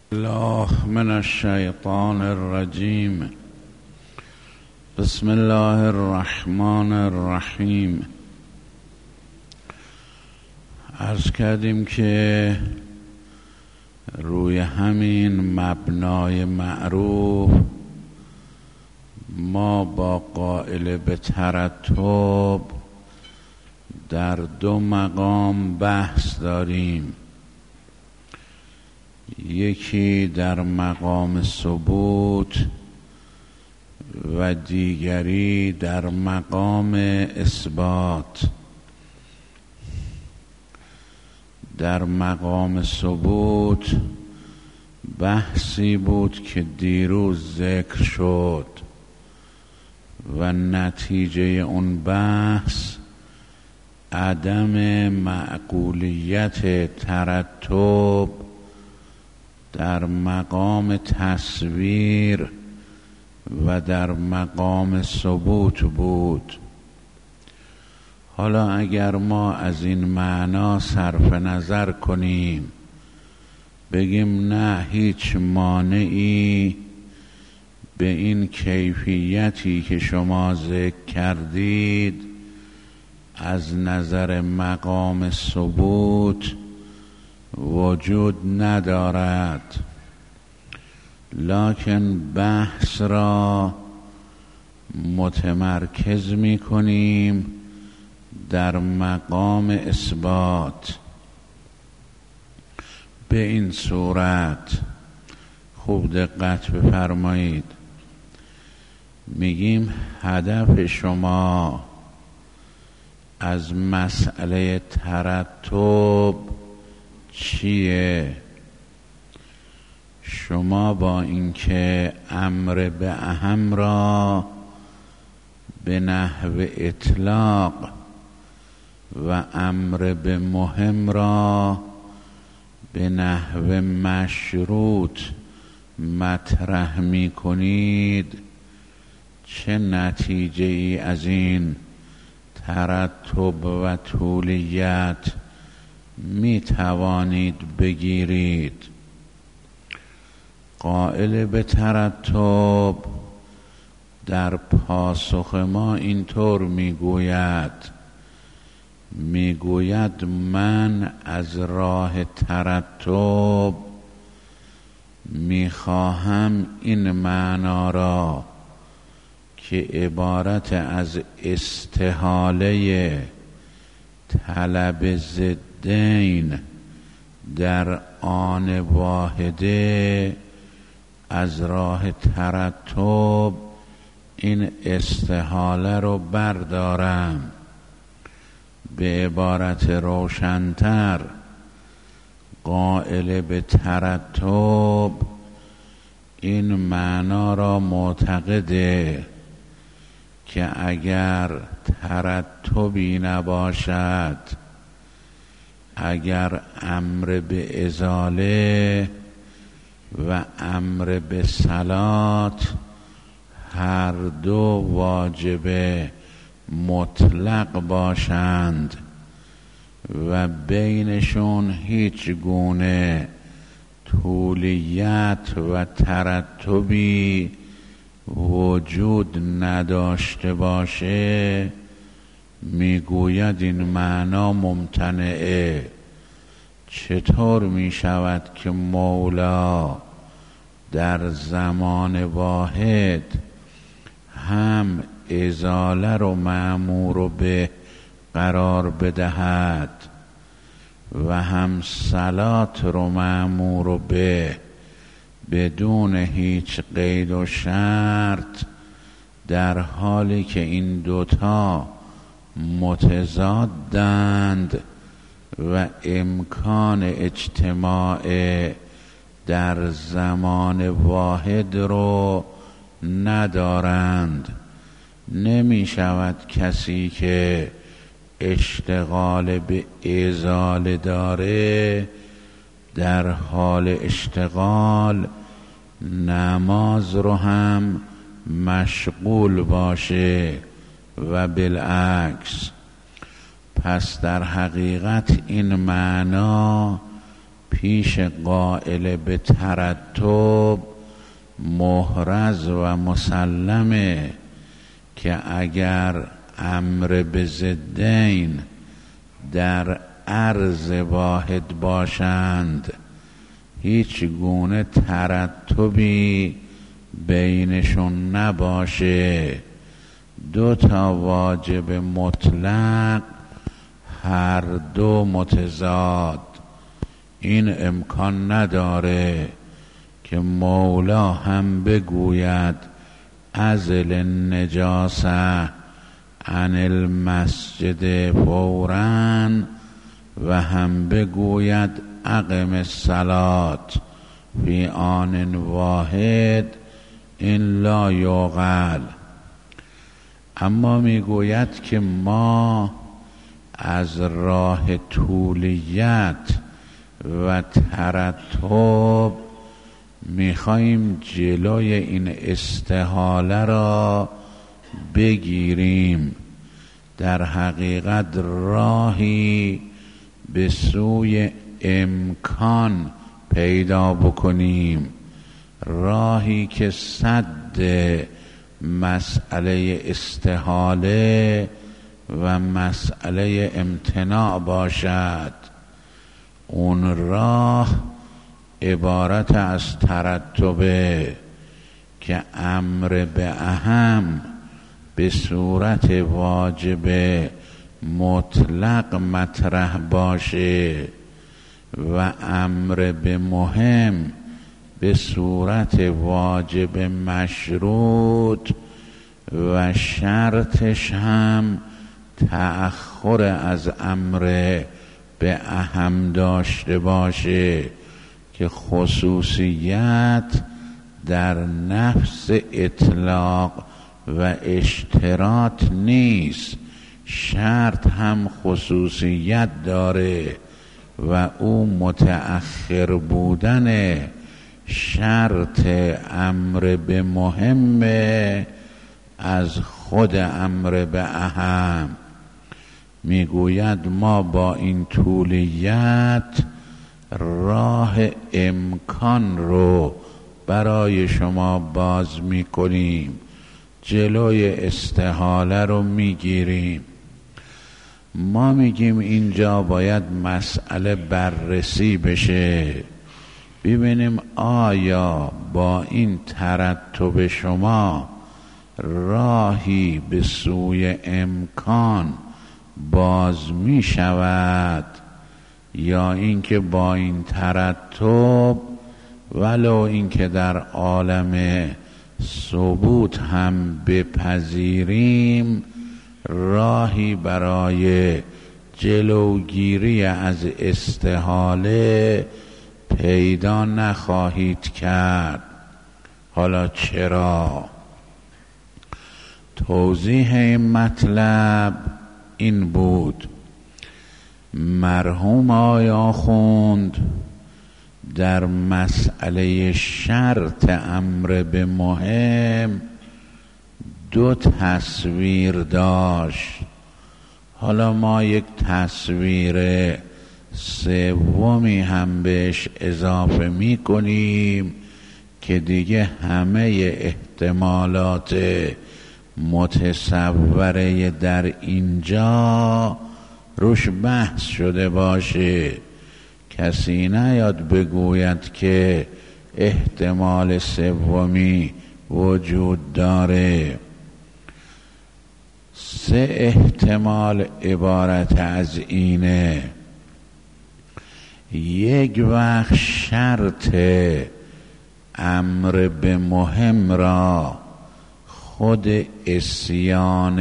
الله من الشیطان الرجیم. بسم الله الرحمن الرحیم. عرض کردیم که روی همین مبنای معروف ما با قائل به ترتب در دو مقام بحث داریم. یکی در مقام ثبوت و دیگری در مقام اثبات. در مقام ثبوت بحثی بود که دیروز ذکر شد و نتیجه اون بحث عدم معقولیت ترتب در مقام تصویر و در مقام ثبوت بود. حالا اگر ما از این معنا صرف نظر کنیم، بگیم نه هیچ مانعی به این کیفیتی که شما ذکر کردید از نظر مقام ثبوت وجود ندارد، لکن بحث را متمرکز می کنیم در مقام اثبات. به این صورت خوب دقت بفرمایید، میگیم هدف شما از مسئله ترتب چیه؟ شما با اینکه امر به اهم را به نحو اطلاق و امر به مهم را به نحو مشروط مطرح می کنید، چه نتیجه ای از این ترتب و طولیت می توانید بگیرید؟ قائل به ترتب در پاسخ ما اینطور میگوید من از راه ترتب میخواهم این معنا را که عبارت از استحاله طلب ضدین در آن واحده از راه ترتب این استحاله رو بردارم. به عبارت روشن‌تر، قائل به ترتب این معنا را معتقده که اگر ترتبی نباشد، اگر امر به ازاله و امر به صلات هر دو واجب مطلق باشند و بینشون هیچ گونه طولیت و ترتبی وجود نداشته باشه، میگوید این معنا ممتنعه. چطور می شود که مولا در زمان واحد هم ازاله رو مأمور به قرار بدهد و هم صلات رو مأمور به بدون هیچ قید و شرط، در حالی که این دوتا متضادند و امکان اجتماع در زمان واحد رو ندارند؟ نمی شود کسی که اشتغال به ازاله داره در حال اشتغال نماز رو هم مشغول باشه و بالعکس. پس در حقیقت این معنا پیش قائل به ترتب محرز و مسلمه که اگر امر به ضدین در عرض واحد باشند هیچ گونه ترتبی بینشون نباشه، دو تا واجب مطلق هر دو متضاد، این امکان نداره که مولا هم بگوید ازل النجاسه عن المسجد فوراً و هم بگوید اقم الصلاة فی آن واحد، این لا یعقل. اما میگوید که ما از راه طولیت و ترتب میخواییم جلوی این استحاله را بگیریم، در حقیقت راهی به سوی امکان پیدا بکنیم، راهی که سد مسئله استحاله و مسئله امتناع باشد. اون راه عبارت از ترتبه که امر به اهم به صورت واجب مطلق مطرح باشه و امر به مهم به صورت واجب مشروط و شرطش هم تأخر از امر به اهم داشته باشه که خصوصیت در نفس اطلاق و اشتراط نیست، شرط هم خصوصیت داره و او متأخر بودن شرط امر به مهمه از خود امر به اهم. میگوید ما با این طولیت راه امکان رو برای شما باز میکنیم، جلوی استحاله رو میگیریم. ما میگیم اینجا باید مسئله بررسی بشه، ببینیم آیا با این ترتب شما راهی به سوی امکان باز می شود یا اینکه با این ترتب ولو اینکه در عالم ثبوت هم بپذیریم راهی برای جلوگیری از استحاله پیدا نخواهید کرد. حالا چرا؟ توضیح این مطلب این بود: مرحوم آقای آخوند در مسئله شرط امر به مهم دو تصویر داشت. حالا ما یک تصویر سومی هم بهش اضافه می کنیم که دیگه همه احتمالات متصوره در اینجا روش بحث شده باشه، کسی نیاد بگوید که احتمال سومی وجود داره. سه احتمال عبارت از اینه: یک وقت شرط امر به مهم را خود عصیان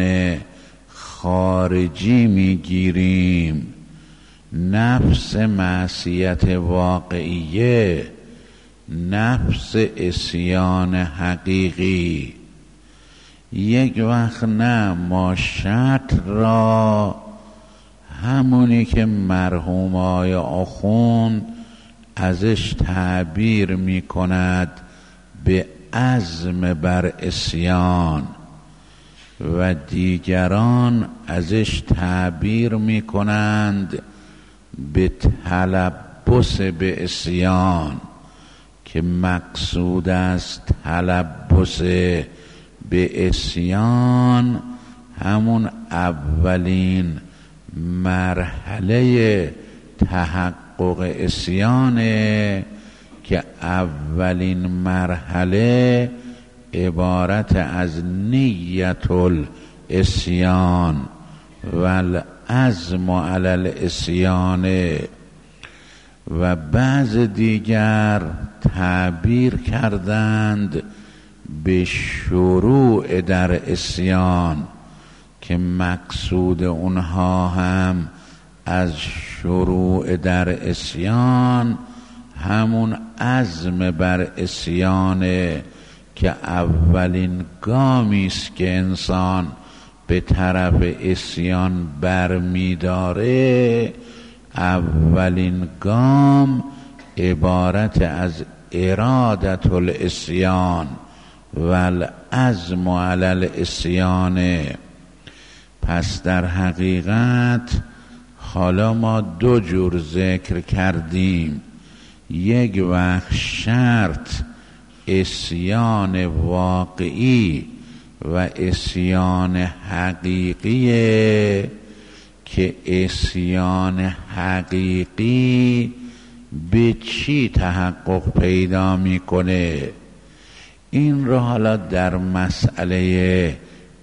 خارجی میگیریم، نفس معصیت واقعیه، نفس عصیان حقیقی. یک وقت نه، ما شرط را همونی که مرحوم آقای آخوند ازش تعبیر می کند به عزم بر عصیان و دیگران ازش تعبیر می کنند به طلب تلبس به عصیان، که مقصود است تلبس به عصیان همون اولین مرحله تحقق عصیانه، که اولین مرحله عبارت از نیت العصیان و العزم علی العصیان. و بعض دیگر تعبیر کردند به شروع در عصیان، که مقصود اونها هم از شروع در عصیان همون عزم بر عصیانه، که اولین گامی است که انسان به طرف عصیان برمی‌داره. اولین گام عبارت از ارادت العصیان و العزم علی العصیان. پس در حقیقت حالا ما دو جور ذکر کردیم. یک وقت شرط عصیان واقعی و عصیان حقیقیه، که عصیان حقیقی به چی تحقق پیدا میکنه؟ این رو حالا در مسئله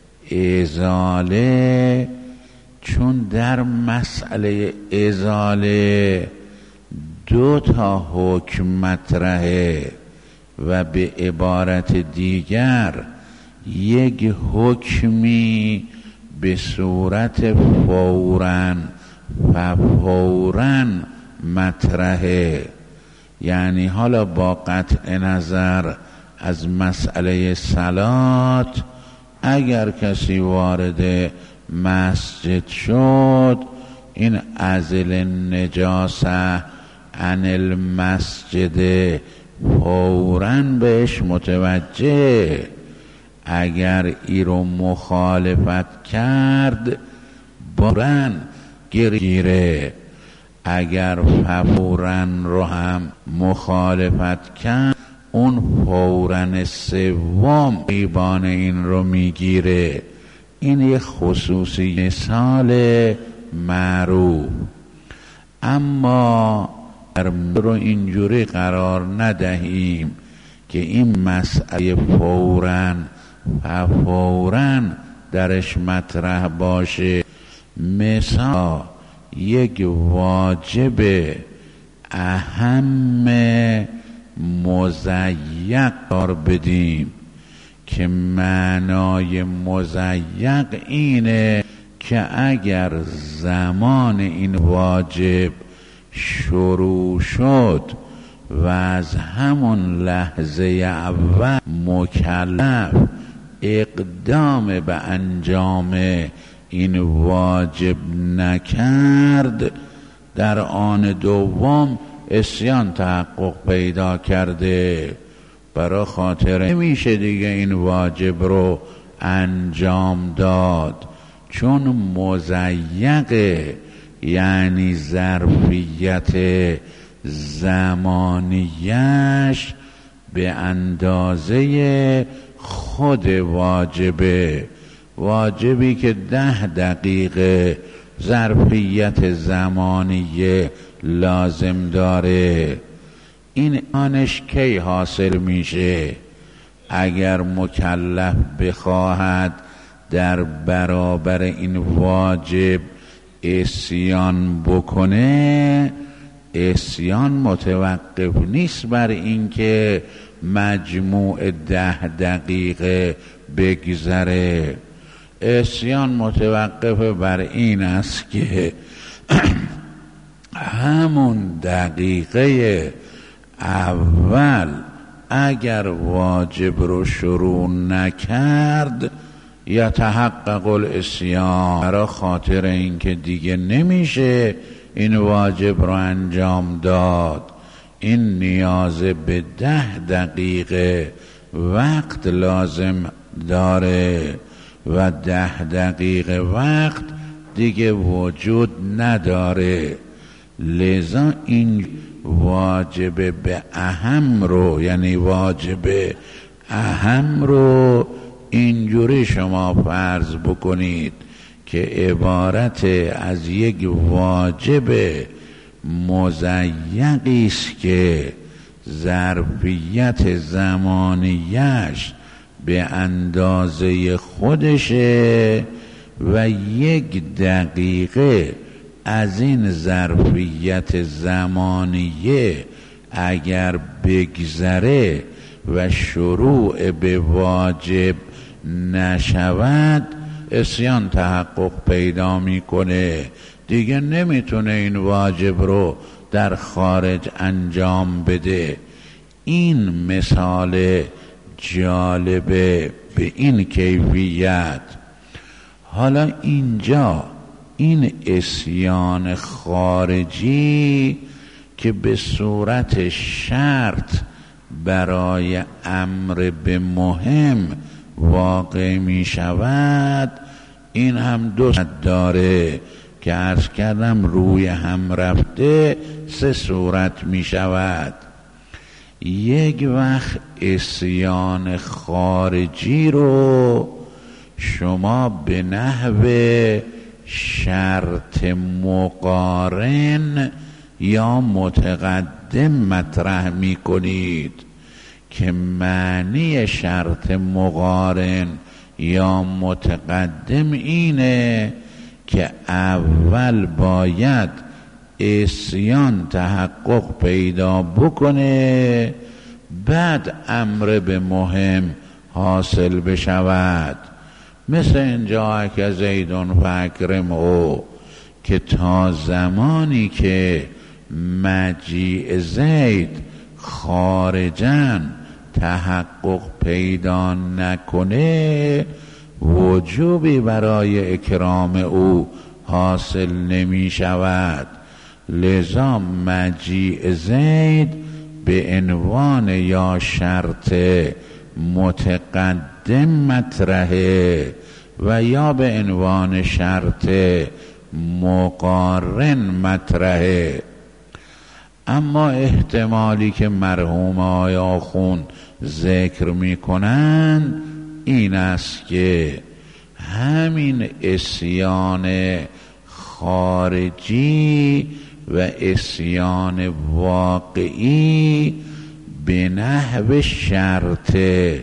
ازاله، چون در مسئله ازاله دو تا حکم مطرحه و به عبارت دیگر یک حکمی به صورت فوراً و فوراً مطرحه. یعنی حالا با قطع نظر از مسئله صلات، اگر کسی وارد مسجد شد، این ازل نجاسه عن المسجد فوراً بهش متوجه. اگر ای رو مخالفت کرد فوراً گیره، اگر فوراً رو هم مخالفت کرد، اون فوراً سوم ایبان این رو میگیره. این یک خصوصی مثال معروف. اما رو اینجوری قرار ندهیم که این مسئله فوراً و فوراً درش مطرح باشه. مثلا یک واجب اهم مضیق قرار بدیم، که معنای مضیق اینه که اگر زمان این واجب شروع شد و از همون لحظه اول مکلف اقدام به انجام این واجب نکرد، در آن دوم عصیان تحقق پیدا کرده. برای خاطر نمیشه دیگه این واجب رو انجام داد، چون مضیقه، یعنی ظرفیت زمانیش به اندازه خود واجبه. واجبی که 10 دقیقه ظرفیت زمانیه لازم داره، این آنش کی حاصل میشه؟ اگر مکلف بخواهد در برابر این واجب عصیان بکنه، عصیان متوقف نیست بر اینکه مجموع 10 دقیقه بگذره. عصیان متوقف بر این است که همون دقیقه اول اگر واجب رو شروع نکرد یتحقق العصیان، برای خاطر اینکه دیگه نمیشه این واجب رو انجام داد، این نیاز به 10 دقیقه وقت لازم داره و 10 دقیقه وقت دیگه وجود نداره. لذا این واجب به اهم رو، یعنی واجب اهم رو اینجوری شما فرض بکنید که عبارت از یک واجب مضیقی است که ظرفیت زمانیش به اندازه خودشه و 1 دقیقه از این ظرفیت زمانیه اگر بگذره و شروع به واجب نشود عصیان تحقق پیدا میکنه، دیگه نمیتونه این واجب رو در خارج انجام بده. این مثال جالبه به این کیفیت. حالا اینجا این عصیان خارجی که به صورت شرط برای امر به مهم واقع می شود، این هم 2 صورت داره که عرض کردم روی هم رفته 3 صورت می شود. یک وقت عصیان خارجی رو شما به نحو شرط مقارن یا متقدم مطرح می کنید که معنی شرط مقارن یا متقدم اینه که اول باید عصیان تحقق پیدا بکنه، بعد امر به مهم حاصل بشود. مثل اینجا که زیدون فاکرمه که تا زمانی که مجیء زید خارجاً تحقق پیدا نکنه وجوبی برای اکرام او حاصل نمی شود. لذا مجیء زید به عنوان یا شرط متقدم مطرحه و یا به عنوان شرط مقارن مطرحه. اما احتمالی که مرحوم آقای آخوند ذکر می کنند این است که همین عصیان خارجی و عصیان واقعی به نحو شرط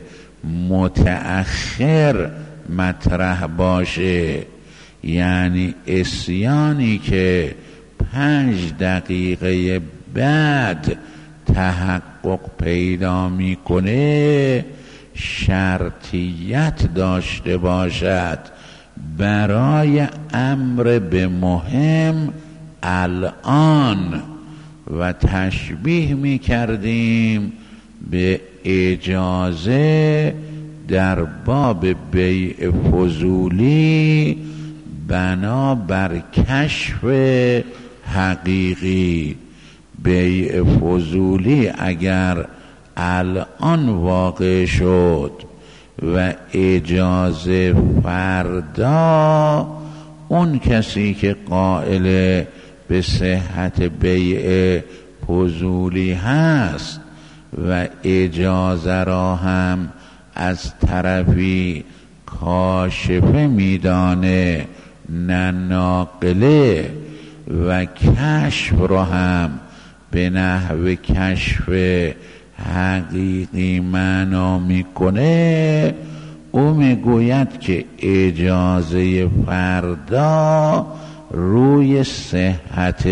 متأخر مطرح باشه، یعنی عصیانی که 5 دقیقه بعد تحقق پیدا میکنه شرطیت داشته باشد برای امر به مهم الان، و تشبیه می کردیم به اجازه در باب بیع فضولی بنا بر کشف حقیقی. بیع فضولی اگر الان واقع شد و اجازه فردا، اون کسی که قائل به صحت بیع فضولی هست و اجازه را هم از طرفی کاشفه میدانه نه ناقله و کشف را هم به نحو کشف حقیقی معنا میکنه، او میگوید که اجازه فردا روی صحت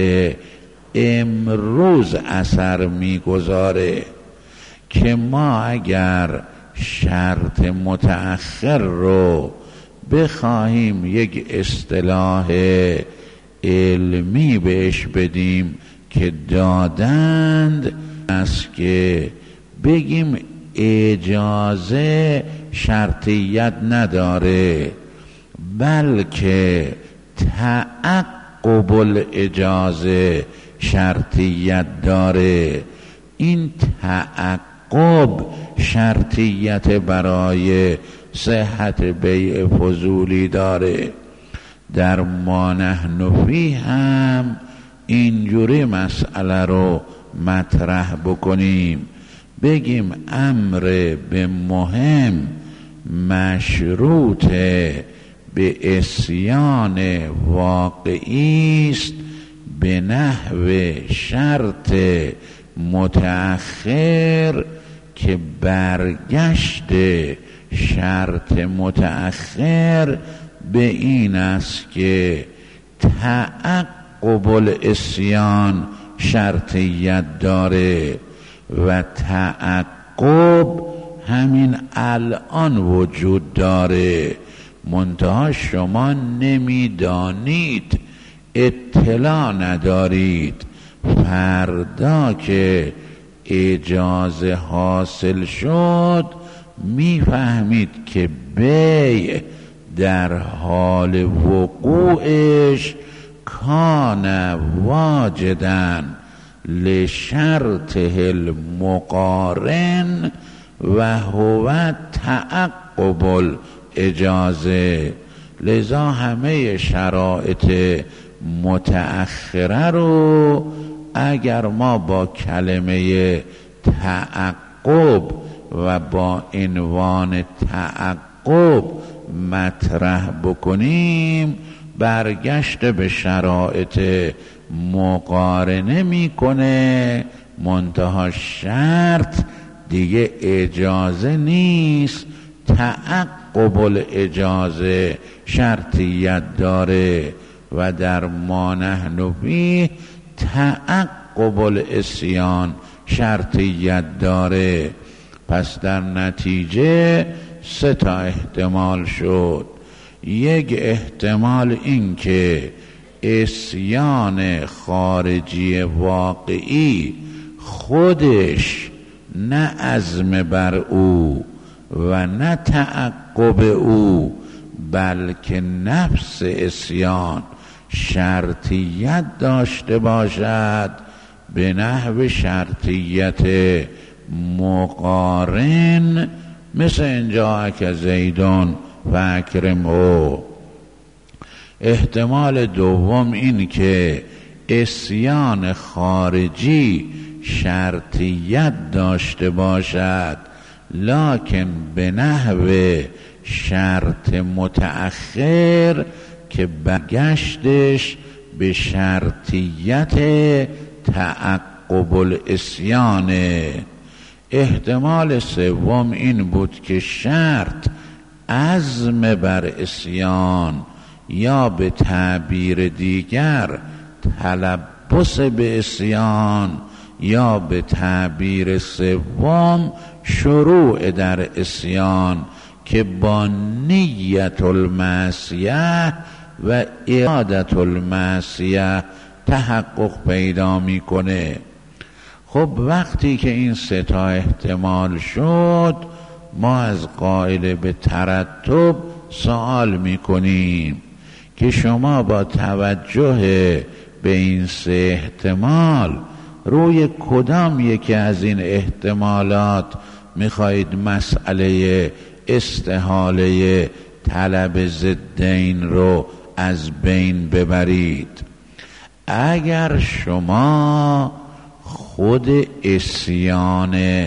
امروز اثر میگذاره که ما اگر شرط متأخر رو بخواهیم یک اصطلاح علمی بهش بدیم که دادند است که بگیم اجازه شرطیت نداره بلکه تعقب الاجازه شرطیت داره. این تعقب شرطیت برای صحت بیع فضولی داره. در ما نحن فیه هم اینجوری مسئله رو مطرح بکنیم، بگیم امر به مهم مشروط به عصیان واقعی است به نحو شرط متأخر که برگشت شرط متأخر به این است که تعقب العصیان شرطیت داره و تعقب همین الان وجود داره، منتها شما نمیدانید، اطلاع ندارید. فردا که اجازه حاصل شد میفهمید که بیع در حال وقوعش کان واجداً لشرطه المقارن و هو تعقب الاجازه. لذا همه شرایط متأخره رو اگر ما با کلمه تعقب و با عنوان تعقب مطرح بکنیم، برگشت به شرایط مقارنه میکنه، منتها شرط دیگه اجازه نیست، تعقب الاجازه شرطیت داره و در ما نحن فیه تعقب العصیان شرطیت داره. پس در نتیجه 3 احتمال شد. یک احتمال این که عصیان خارجی واقعی خودش نه عزم بر او و نه تعقب او، بلکه نفس عصیان شرطیت داشته باشد به نحو شرطیت مقارن، مثل اینجا که زیدون و اکرمه. احتمال دوم این که عصیان خارجی شرطیت داشته باشد لکن به نحو شرط متأخر که برگشتش به شرطیت تعقب العصیانه. احتمال سوم این بود که شرط عزم بر عصیان یا به تعبیر دیگر تلبس به عصیان یا به تعبیر سوم شروع در عصیان که با نیت المعصیه و اعادت المعصیه تحقق پیدا میکنه. خب وقتی که این 3 احتمال شد، ما از قائل به ترتب سوال میکنیم که شما با توجه به این 3 احتمال روی کدام یکی از این احتمالات میخواهید مسئله استحاله طلب ضدین رو از بین ببرید؟ اگر شما خود عصیان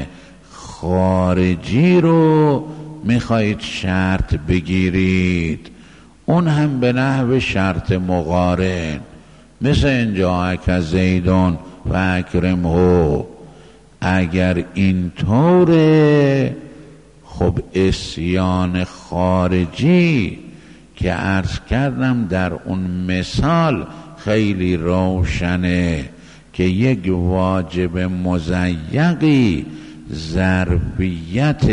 خارجی رو میخواهید شرط بگیرید، اون هم به نحو شرط مقارن، مثل اینجا که زیدون و اکرمه. اگر این طوره، خب عصیان خارجی که عرض کردم در اون مثال خیلی روشنه که یک واجب مضیقی ظرفیت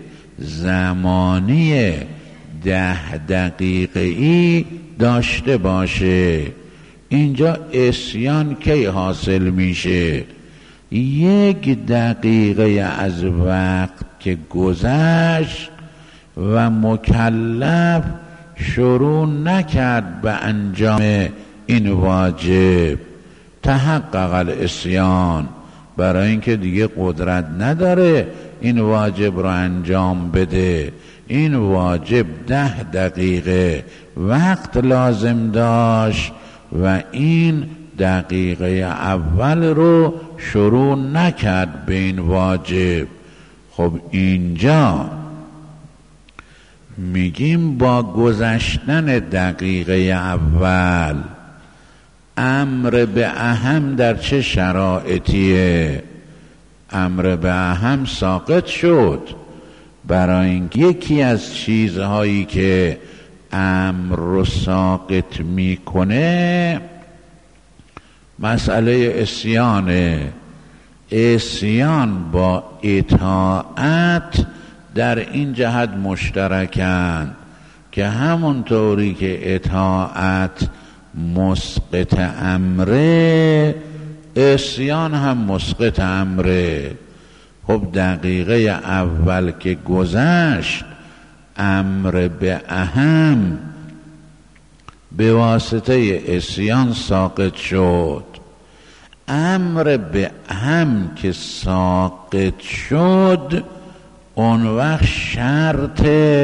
زمانی 10 دقیقه‌ای داشته باشه، اینجا عصیان کی حاصل میشه؟ 1 دقیقه از وقت که گذشت و مکلف شروع نکرد به انجام این واجب، تحقق العصیان، برای اینکه دیگه قدرت نداره این واجب رو انجام بده. این واجب 10 دقیقه وقت لازم داشت و این دقیقه اول رو شروع نکرد به این واجب. خب اینجا میگیم با گذشتن دقیقه اول امر به اهم در چه شرایطیه؟ امر به اهم ساقط شد، برای اینکه یکی از چیزهایی که امر رو ساقط میکنه مسئله عصیانه. عصیان با اطاعت در این جهت مشترکند که همونطوری که اطاعت مسقط امره، عصیان هم مسقط امره. خب دقیقه اول که گذشت امر به اهم به واسطه عصیان ساقط شد. امر به اهم که ساقط شد اون وقت شرط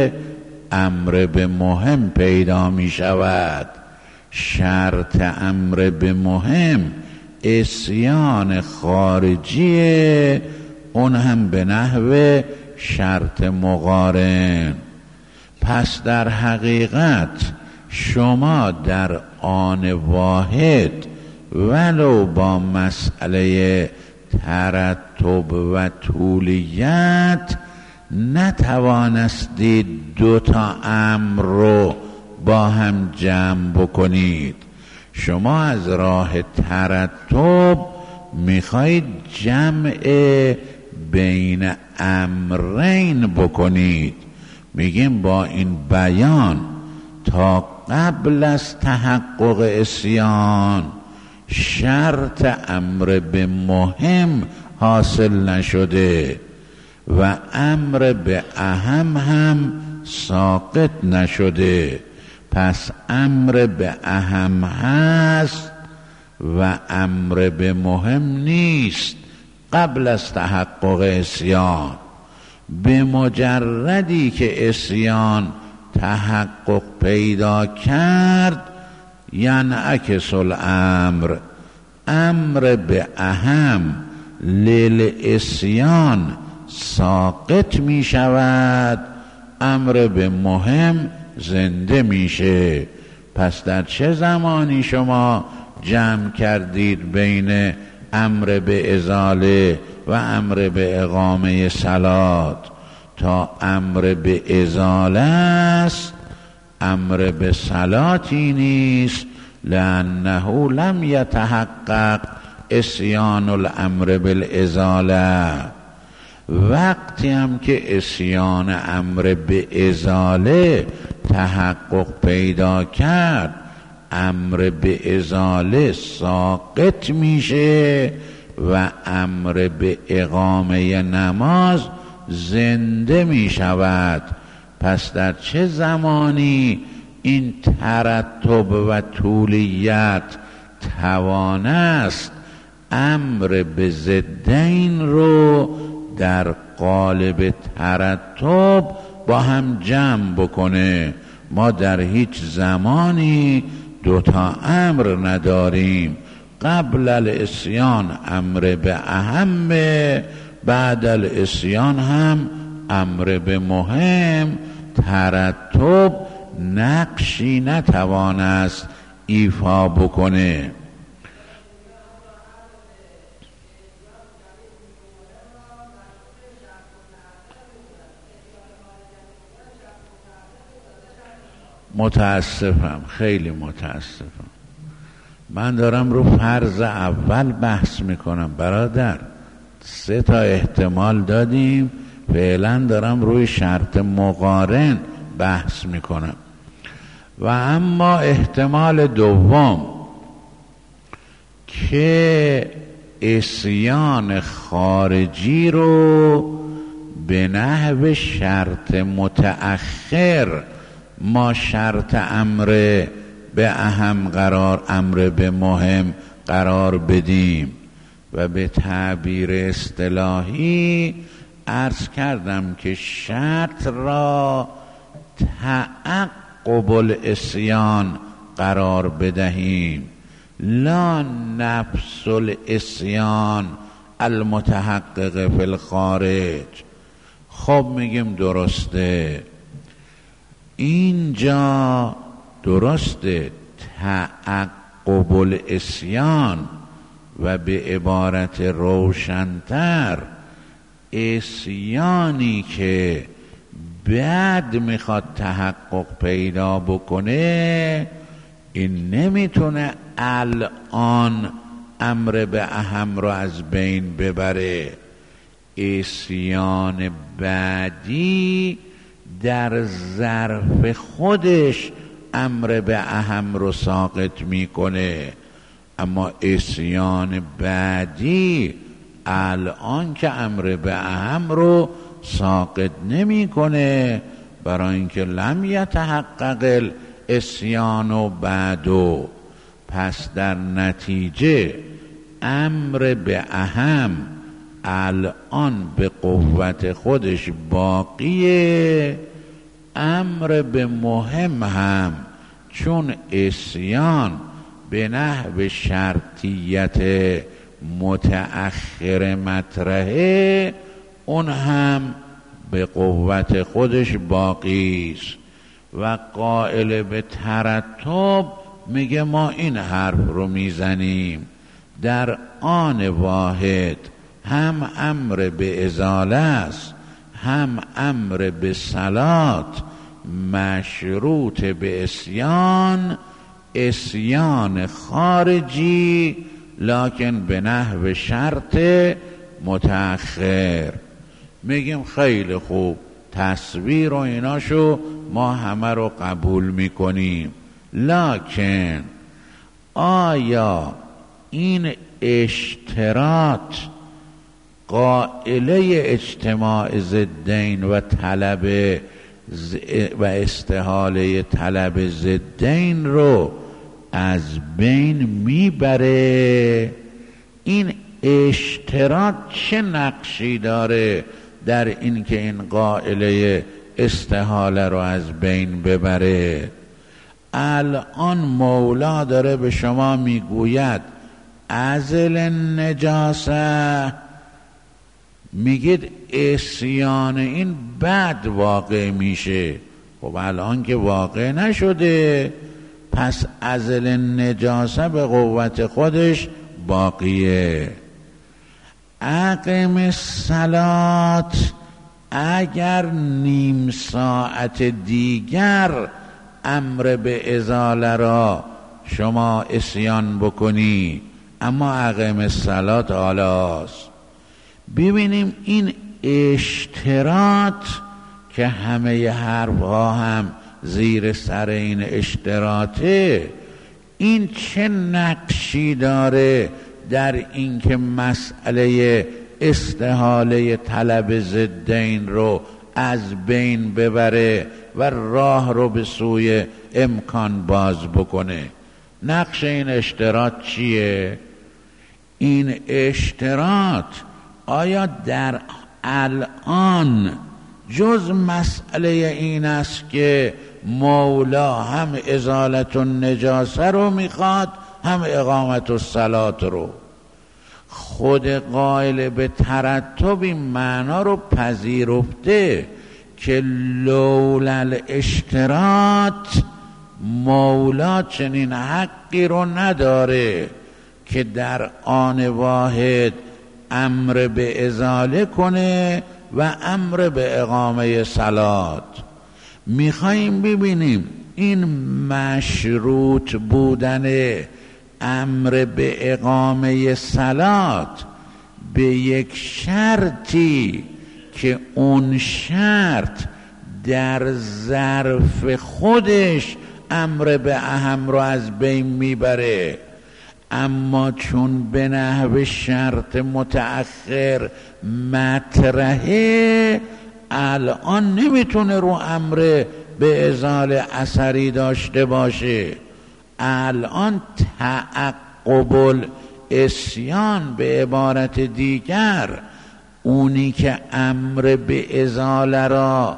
امر به مهم پیدا می شود. شرط امر به مهم عصیان خارجیه، اون هم به نحو شرط مقارن. پس در حقیقت شما در آن واحد ولو با مسئله ترتب و طولیت نتوانستید دوتا امر رو با هم جمع بکنید. شما از راه ترتب میخواید جمع بین امرین بکنید. میگیم با این بیان تا قبل از تحقق عصیان شرط امر به مهم حاصل نشده و امر به اهم هم ساقط نشده. پس امر به اهم هست و امر به مهم نیست قبل از تحقق عصیان. به مجردی که عصیان تحقق پیدا کرد ینعکس الامر، امر به اهم للعصیان ساقط می شود، امر به مهم زنده میشه. پس در چه زمانی شما جمع کردید بین امر به ازاله و امر به اقامه صلات؟ تا امر به ازاله است، امر به صلاتی نیست، لانه لم یتحقق عصیان الامر بالازاله. وقتی هم که عصیان امر به ازاله تحقق پیدا کرد، امر به ازاله ساقط میشه و امر به اقامه نماز زنده میشود. پس در چه زمانی این ترتب و طولیت توانست امر به ضدین رو در قالب ترتب با هم جمع بکنه؟ ما در هیچ زمانی دوتا امر نداریم. قبل العصیان امر به اهم، بعد العصیان هم امر به مهم. ترتب نقشی نتوانست ایفا بکنه. متاسفم، خیلی متاسفم. من دارم رو فرض اول بحث میکنم برادر. 3 تا احتمال دادیم، فعلا دارم روی شرط مقارن بحث میکنم. و اما احتمال دوم که عصیان خارجی رو به نحو شرط متأخر ما شرط امر به اهم قرار، امر به مهم قرار بدیم و به تعبیر اصطلاحی عرض کردم که شرط را تعقب العصیان قرار بدهیم. لا نفس العصیان المتحقق فی الخارج. خب میگیم درسته، اینجا درسته تعقب العصیان و به عبارت روشنتر عصیانی که بعد میخواد تحقق پیدا بکنه، این نمیتونه الان امر به اهم رو از بین ببره. عصیان بعدی در ظرف خودش امر به اهم رو ساقط میکنه، اما عصیان بعدی الان که امر به اهم رو ساقط نمیکنه، برای اینکه لم یتحقق العصیان بعدو. پس در نتیجه امر به اهم الان به قوت خودش باقیه، امر به مهم هم چون عصیان به نحو شرطیت متأخر مطرحه، اون هم به قوت خودش باقی است. و قائل به ترتب میگه ما این حرف رو میزنیم در آن واحد هم امر به ازاله است، هم امر به صلات مشروط به عصیان، عصیان خارجی لکن به نحو شرط متأخر. میگیم خیلی خوب، تصویر و ایناشو ما همه رو قبول میکنیم، لکن آیا این اشتراط قائله اجتماع ضدین و طلب و استحاله طلب ضدین رو از بین میبره؟ این اشتراط چه نقشی داره در این که این قائله استحاله رو از بین ببره؟ الان مولا داره به شما میگوید ازل نجاسه، میگید عصیان این بعد واقع میشه. خب الان که واقع نشده، پس ازل نجاسه به قوت خودش باقیه. اقیم الصلات اگر نیم ساعت دیگر امر به ازاله را شما عصیان بکنی، اما اقیم الصلات آلاست. ببینیم این اشتراط که همه حرفها هم زیر سر این اشتراطه، این چه نقشی داره در این که مسئله استحاله طلب ضدین رو از بین ببره و راه رو به سوی امکان باز بکنه؟ نقش این اشتراط چیه؟ این اشتراط آیا در الان جز مسئله این است که مولا هم ازالت النجاسه رو میخواد، هم اقامت الصلات رو؟ خود قائل به ترتب این معنا رو پذیرفته که لولا الاشتراط مولا چنین حقی رو نداره که در آن واحد امر به ازاله کنه و امر به اقامه صلات. میخواییم ببینیم این مشروط بودن امر به اقامه صلات به یک شرطی که اون شرط در ظرف خودش امر به اهم رو از بین میبره، اما چون به نحو شرط متأخر مطرحه، الان نمیتونه رو امر به ازاله اثری داشته باشه. الان تعقب العصیان به عبارت دیگر اونی که امر به ازاله را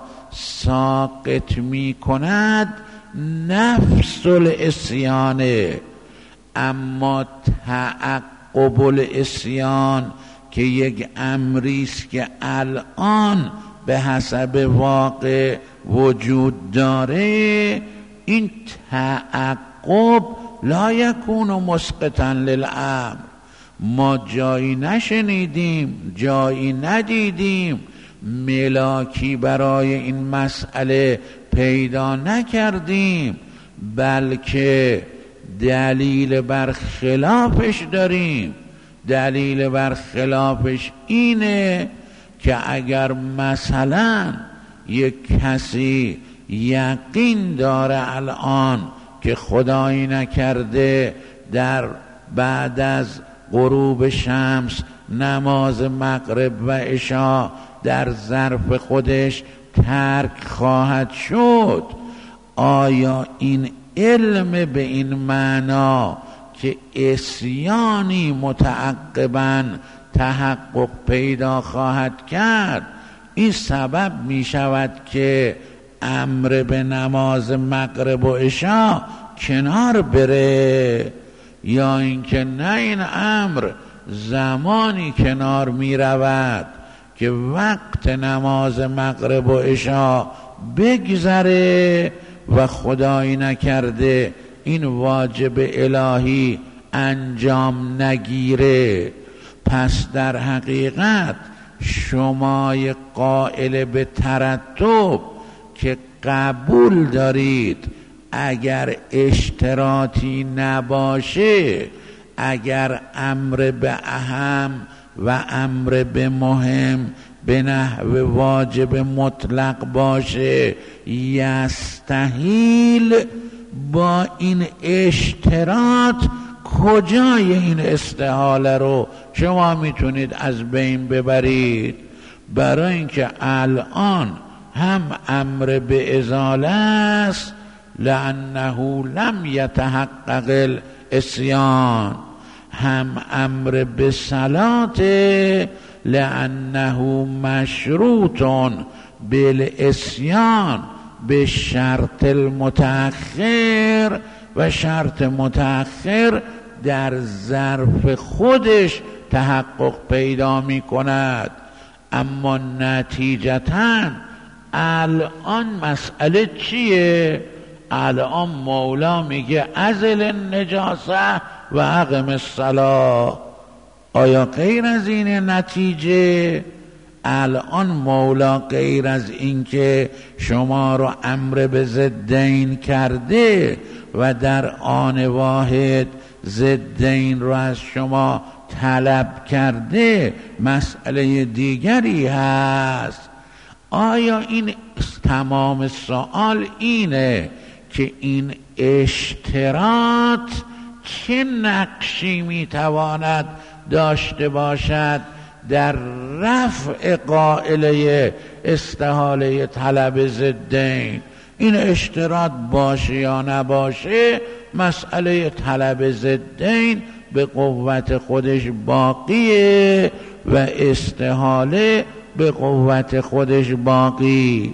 ساقط می کند نفس العصیانه. اما تعقب العصیان که یک امریست که الان به حسب واقع وجود داره، این تعقب لا یکون مسقطا للامر. ما جایی نشنیدیم، جایی ندیدیم، ملاکی برای این مسئله پیدا نکردیم، بلکه دلیل بر خلافش داریم. دلیل بر خلافش اینه که اگر مثلا یک کسی یقین داره الان که خدایی نکرده در بعد از غروب شمس نماز مغرب و عشا در ظرف خودش ترک خواهد شد، آیا این علم به این معنا که عصیانی متعقباً تحقق پیدا خواهد کرد، این سبب می شود که امر به نماز مغرب و عشا کنار بره، یا اینکه نه، این امر زمانی کنار می رود که وقت نماز مغرب و عشا بگذره و خدایی نکرده این واجب الهی انجام نگیره. پس در حقیقت شمای قائل به ترتب که قبول دارید اگر اشتراطی نباشه، اگر امر به اهم و امر به مهم به نحو واجب مطلق باشه، یستحیل با این اشتراط کجای این استحاله رو شما میتونید از بین ببرید؟ برای اینکه الان هم امر به ازاله است لانه لم یتحقق العصیان، هم امر به صلات لانه مشروط بالعصیان به شرط المتأخر، و شرط متأخر در ظرف خودش تحقق پیدا می کند. اما نتیجتاً الان مسئله چیه؟ الان مولا میگه ازل النجاسه و اقم الصلاة. آیا غیر از این نتیجه؟ الان مولا غیر از این که شما رو امر به ضدین کرده و در آن واحد ضدین رو از شما طلب کرده، مسئله دیگری هست. آیا این تمام سوال اینه که این اشتراط چه نقشی میتواند داشته باشد در رفع قائله استحاله طلب ضدین؟ این اشتراط باشه یا نباشه، مسئله طلب ضدین به قوت خودش باقیه و استحاله به قوت خودش باقی.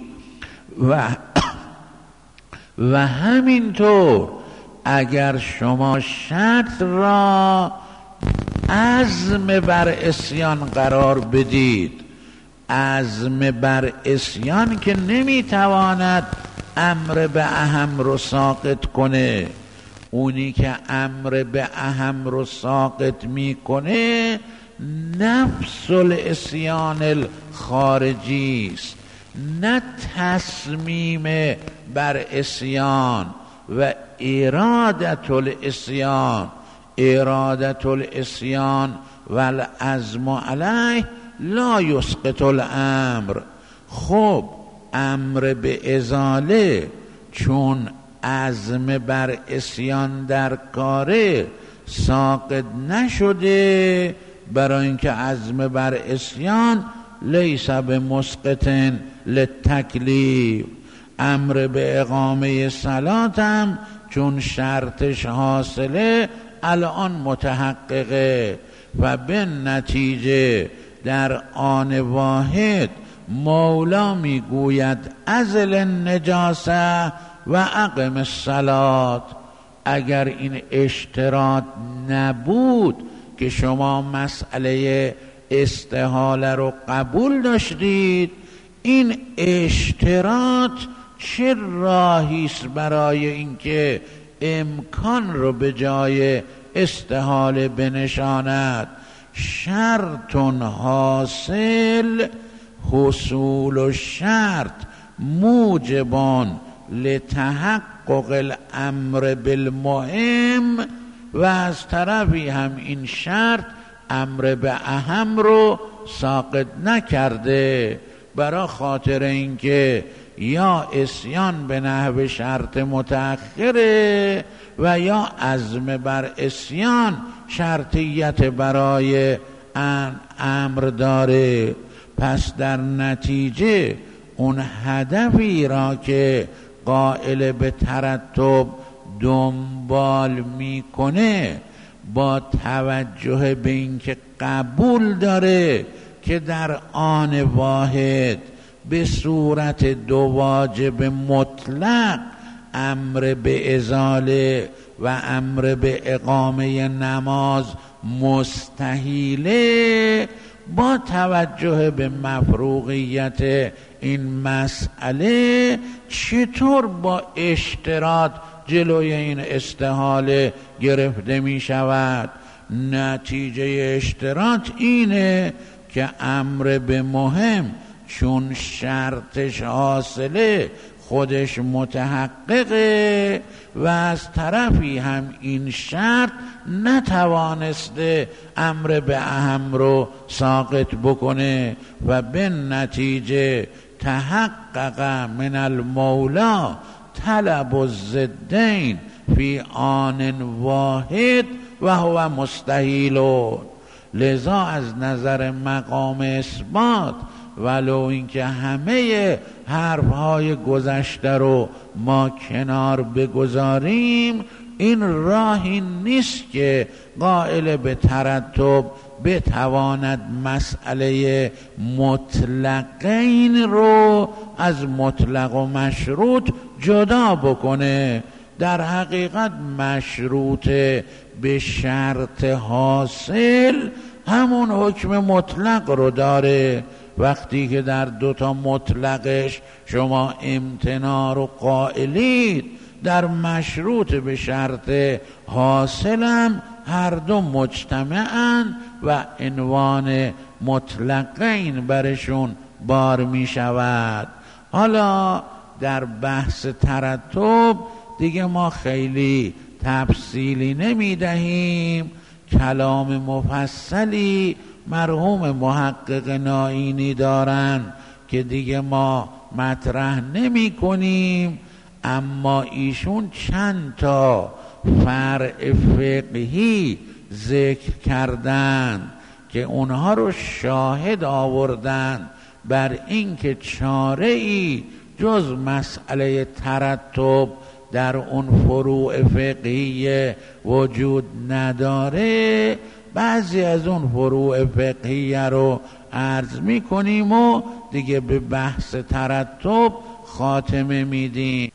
و همینطور اگر شما شرط را عزم بر عصیان قرار بدید، عزم بر عصیان که نمیتواند امر به اهم رو ساقط کنه، اونی که امر به اهم رو ساقط میکنه نفس العصیان الخارجی است، نه تصمیم بر عصیان و ارادت العصیان. ارادت العصیان و العزم علیه لا یسقط الامر. خب امر به ازاله چون عزم بر عصیان در کاره ساقط نشده، برای اینکه عزم بر عصیان لیس بمسقط للتکلیف. امر به اقامه صلات هم چون شرطش حاصله الان متحققه و به نتیجه در آن واحد مولا میگوید ازل النجاسه و اقم الصلات. اگر این اشتراط نبود که شما مسئله استحاله رو قبول داشتید، این اشتراط چه راهی است برای اینکه امکان رو به جای استحاله بنشاند؟ شرط حاصل حصول و شرط موجبان لتحقق الامر بالمهم، و از طرفی هم این شرط امر به اهم رو ساقط نکرده، برای خاطر اینکه یا اسیان به نحو شرط متأخره و یا عزم بر اسیان شرطیت برای امر داره. پس در نتیجه اون هدفی را که قائل به ترتب دنبال میکنه با توجه به اینکه قبول داره که در آن واحد به صورت دو واجب مطلق امر به ازاله و امر به اقامه نماز مستحیله، با توجه به مفروغیت این مسئله چطور با اشتراط جلوی این استحاله گرفته می شود؟ نتیجه اشتراط اینه که امر به مهم چون شرطش حاصله خودش متحققه و از طرفی هم این شرط نتوانسته امر به اهم رو ساقط بکنه و به نتیجه تحقق من المولا طلب الضدین فی آن واحد و هو مستحیل. لذا از نظر مقام اثبات ولو اینکه همه حرفهای گذشته رو ما کنار بگذاریم، این راهی نیست که قائل به ترتب بتواند مسئله مطلقین رو از مطلق و مشروط جدا بکنه. در حقیقت مشروط به شرط حاصل همون حکم مطلق رو داره. وقتی که در دوتا مطلقش شما امتناع رو قائلید، در مشروط به شرط حاصلم هر دو مجتمعن و عنوان مطلقین برشون بار می شود. حالا در بحث ترتب دیگه ما خیلی تفصیلی نمی دهیم، کلام مفصلی مرحوم محقق نائینی دارن که دیگه ما مطرح نمی کنیم، اما ایشون چند تا فرع فقهی ذکر کردن که اونها رو شاهد آوردن بر این که چاره ای جز مسئله ترتب در اون فروع فقهی وجود نداره. بعضی از اون فروع فقهی رو عرض می کنیم و دیگه به بحث ترتب خاتمه میدیم.